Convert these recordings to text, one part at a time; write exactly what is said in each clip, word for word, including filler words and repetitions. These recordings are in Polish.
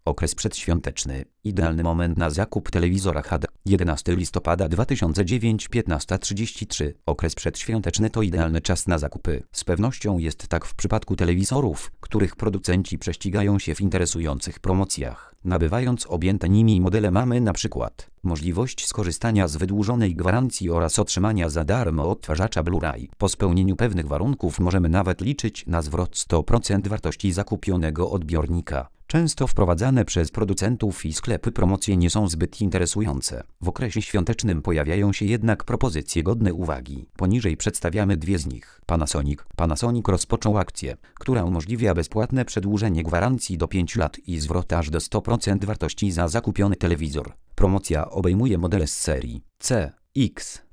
Okres przedświąteczny. Idealny moment na zakup telewizora H D. jedenastego listopada dwa tysiące dziewiątego, piętnasta trzydzieści trzy. Okres przedświąteczny to idealny czas na zakupy. Z pewnością jest tak w przypadku telewizorów, których producenci prześcigają się w interesujących promocjach. Nabywając objęte nimi modele mamy na przykład możliwość skorzystania z wydłużonej gwarancji oraz otrzymania za darmo odtwarzacza Blu-ray. Po spełnieniu pewnych warunków możemy nawet liczyć na zwrot sto procent wartości zakupionego odbiornika. Często wprowadzane przez producentów i sklepy promocje nie są zbyt interesujące. W okresie świątecznym pojawiają się jednak propozycje godne uwagi. Poniżej przedstawiamy dwie z nich. Panasonic. Panasonic rozpoczął akcję, która umożliwia bezpłatne przedłużenie gwarancji do pięciu lat i zwrot aż do sto procent wartości za zakupiony telewizor. Promocja obejmuje modele z serii C, X,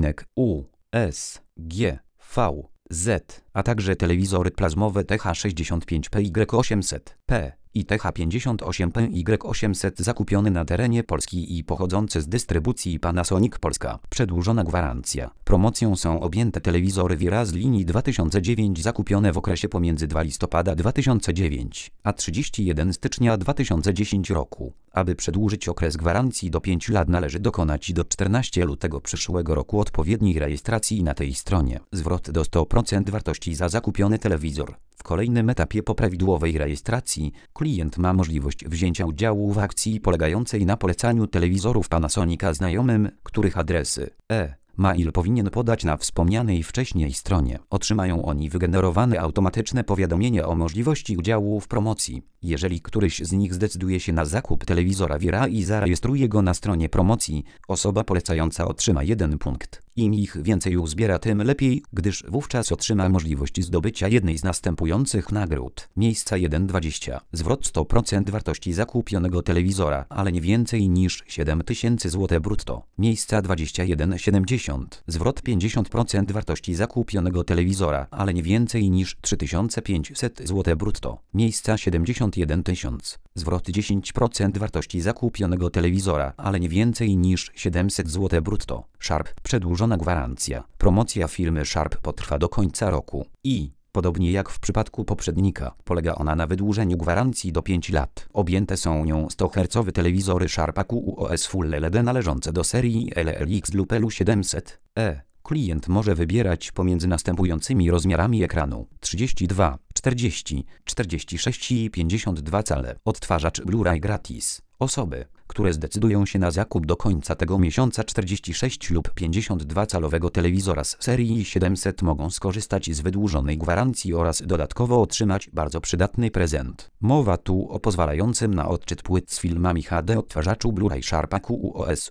U, S, G, V, Z, a także telewizory plazmowe T H sześćdziesiąt pięć P Y osiemset P i T H pięćdziesiąt osiem P Y osiemset zakupiony na terenie Polski i pochodzący z dystrybucji Panasonic Polska. Przedłużona gwarancja. Promocją są objęte telewizory Wira z linii dwa tysiące dziewięć zakupione w okresie pomiędzy drugiego listopada dwa tysiące dziewiątego a trzydziestego pierwszego stycznia dwa tysiące dziesiątego roku. Aby przedłużyć okres gwarancji do pięciu lat należy dokonać do czternastego lutego przyszłego roku odpowiedniej rejestracji na tej stronie. Zwrot do sto procent wartości za zakupiony telewizor. W kolejnym etapie po prawidłowej rejestracji klient ma możliwość wzięcia udziału w akcji polegającej na polecaniu telewizorów Panasonica znajomym, których adresy e-mail powinien podać na wspomnianej wcześniej stronie. Otrzymają oni wygenerowane automatyczne powiadomienie o możliwości udziału w promocji. Jeżeli któryś z nich zdecyduje się na zakup telewizora Wira i zarejestruje go na stronie promocji, osoba polecająca otrzyma jeden punkt. Im ich więcej uzbiera, tym lepiej, gdyż wówczas otrzyma możliwość zdobycia jednej z następujących nagród. Miejsca jeden dwadzieścia. Zwrot sto procent wartości zakupionego telewizora, ale nie więcej niż siedem tysięcy złotych brutto. Miejsca dwadzieścia jeden siedemdziesiąt. Zwrot pięćdziesiąt procent wartości zakupionego telewizora, ale nie więcej niż trzy tysiące pięćset złotych brutto. Miejsca siedemdziesiąt jeden tysiąc. Zwrot dziesięć procent wartości zakupionego telewizora, ale nie więcej niż siedemset złotych brutto. Sharp. Przedłużona gwarancja. Promocja firmy Sharp potrwa do końca roku i, podobnie jak w przypadku poprzednika, polega ona na wydłużeniu gwarancji do pięciu lat. Objęte są nią sto hercowe telewizory Sharp A Q U O S Full L E D należące do serii L L X lub L U siedemset E. Klient może wybierać pomiędzy następującymi rozmiarami ekranu: trzydzieści dwa, czterdzieści, czterdzieści sześć i pięćdziesiąt dwa cale. Odtwarzacz Blu-ray gratis. Osoby, które zdecydują się na zakup do końca tego miesiąca czterdzieści sześć lub pięćdziesiąt dwa calowego telewizora z serii siedemset mogą skorzystać z wydłużonej gwarancji oraz dodatkowo otrzymać bardzo przydatny prezent. Mowa tu o pozwalającym na odczyt płyt z filmami H D odtwarzaczu Blu-ray Sharp A Q U O S